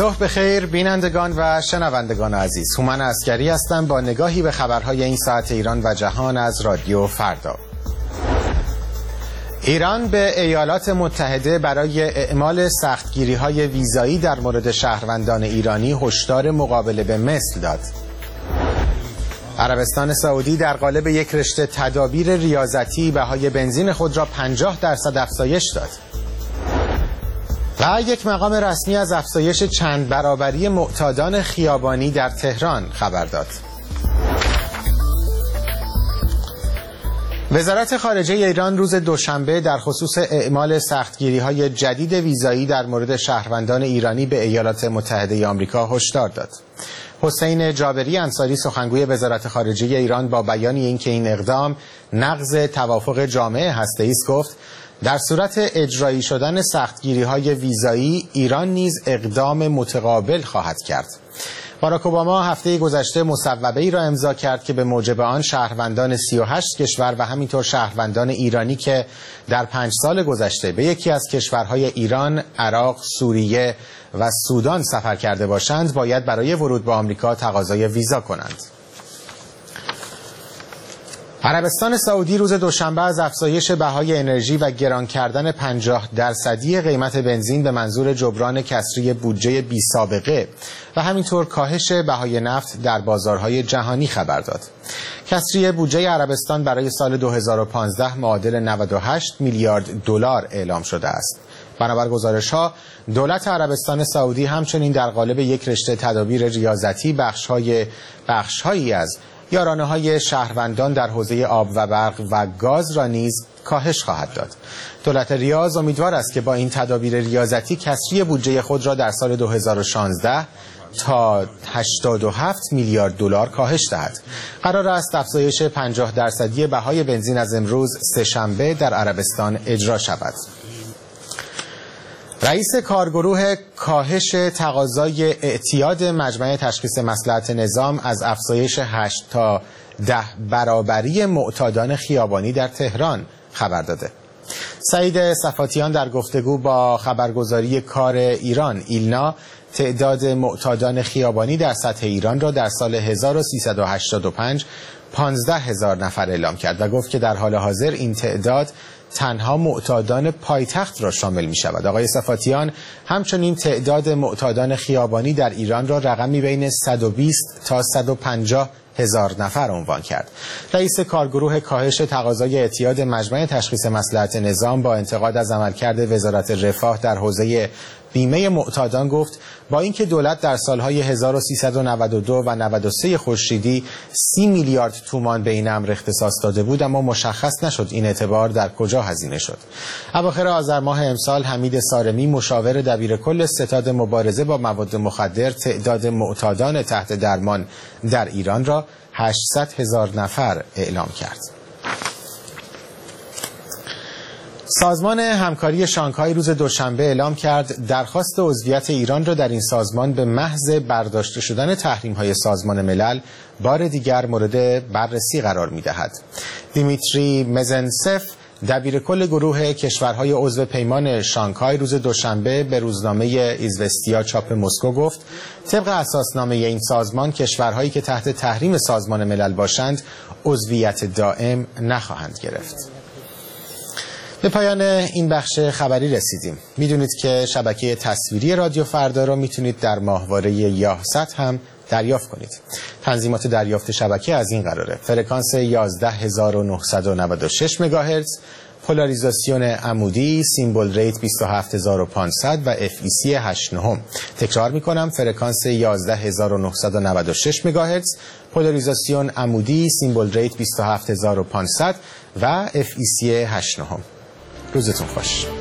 ظهر بخیر بینندگان و شنوندگان عزیز. هومن عسکری هستم با نگاهی به خبرهای این ساعت ایران و جهان از رادیو فردا. ایران به ایالات متحده برای اعمال سختگیری‌های ویزایی در مورد شهروندان ایرانی هشدار مقابله به مثل داد. عربستان سعودی در قالب یک رشته تدابیر ریاضتی بهای بنزین خود را 50% افزایش داد. و یک مقام رسمی از افزایش چند برابری معتادان خیابانی در تهران خبر داد. وزارت خارجه ایران روز دوشنبه در خصوص اعمال سختگیری‌های جدید ویزایی در مورد شهروندان ایرانی به ایالات متحده آمریکا هشدار داد. حسین جابری انصاری سخنگوی وزارت خارجه ایران با بیان اینکه این اقدام نقض توافق جامعه هسته‌ای است گفت در صورت اجرایی شدن سختگیری‌های ویزایی ایران نیز اقدام متقابل خواهد کرد. باراک اوباما هفته گذشته مصوبه‌ای را امضا کرد که به موجب آن شهروندان 38 کشور و همینطور شهروندان ایرانی که در 5 سال گذشته به یکی از کشورهای ایران، عراق، سوریه و سودان سفر کرده باشند باید برای ورود به آمریکا تقاضای ویزا کنند. عربستان سعودی روز دوشنبه از افزایش بهای انرژی و گران کردن 50% قیمت بنزین به منظور جبران کسری بودجه بی سابقه و همینطور کاهش بهای نفت در بازارهای جهانی خبر داد. کسری بودجه عربستان برای سال 2015 معادل 98 میلیارد دلار اعلام شده است. بنابر گزارش‌ها دولت عربستان سعودی همچنین در قالب یک رشته تدابیر ریاضتی بخش‌هایی از یارانه‌های شهروندان در حوزه آب و برق و گاز را نیز کاهش خواهد داد. دولت ریاض امیدوار است که با این تدابیر ریاضتی کسری بودجه خود را در سال 2016 تا 87 میلیارد دلار کاهش دهد. قرار است افزایش 50% بهای بنزین از امروز سه‌شنبه در عربستان اجرا شود. رئیس کارگروه کاهش تقاضای اعتیاد مجمع تشخیص مصلحت نظام از افزایش 8 تا 10 برابری معتادان خیابانی در تهران خبر داده. سعید صفاتیان در گفتگو با خبرگزاری کار ایران ایلنا تعداد معتادان خیابانی در سطح ایران را در سال 1385 15,000 نفر اعلام کرد و گفت که در حال حاضر این تعداد تنها معتادان پایتخت را شامل می شود. آقای صفاتیان همچنین تعداد معتادان خیابانی در ایران را رقمی بین 120 تا 150 هزار نفر عنوان کرد. رئیس کارگروه کاهش تقاضای اعتیاد مجمع تشخیص مصلحت نظام با انتقاد از عملکرد وزارت رفاه در حوزه بیمه معتادان گفت با اینکه دولت در سالهای 1392 و 93 خورشیدی 30 میلیارد تومان به این امر اختصاص داده بود اما مشخص نشد این اعتبار در کجا هزینه شد. اواخر آذر ماه امسال حمید صارمی مشاور دبیرکل ستاد مبارزه با مواد مخدر تعداد معتادان تحت درمان در ایران را 800,000 نفر اعلام کرد. سازمان همکاری شانگهای روز دوشنبه اعلام کرد درخواست عضویت ایران را در این سازمان به محض برداشته شدن تحریم‌های سازمان ملل بار دیگر مورد بررسی قرار می‌دهد. دیمیتری مزنسف دبیرکل گروه کشورهای عضو پیمان شانگهای روز دوشنبه به روزنامه ایزوستیا چاپ مسکو گفت طبق اساسنامه این سازمان کشورهایی که تحت تحریم سازمان ملل باشند عضویت دائم نخواهند گرفت. به پایان این بخش خبری رسیدیم. میدونید که شبکه تصویری رادیو فردا را میتونید در ماهواره یاهست هم دریافت کنید. تنظیمات دریافت شبکه از این قراره: فرکانس 11996 مگاهرتز، پولاریزاسیون عمودی، سیمبل ریت 27500 و FEC 8/9. تکرار میکنم: فرکانس 11996 مگاهرتز، پولاریزاسیون عمودی، سیمبل ریت 27500 و FEC 8/9. روزتون خوش.